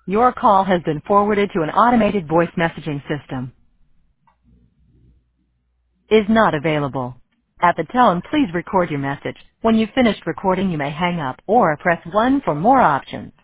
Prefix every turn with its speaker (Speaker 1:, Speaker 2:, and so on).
Speaker 1: Your call has been forwarded to an automated voice messaging system. Is not available. At the tone, please record your message. When you've finished recording, you may hang up or press 1 for more options.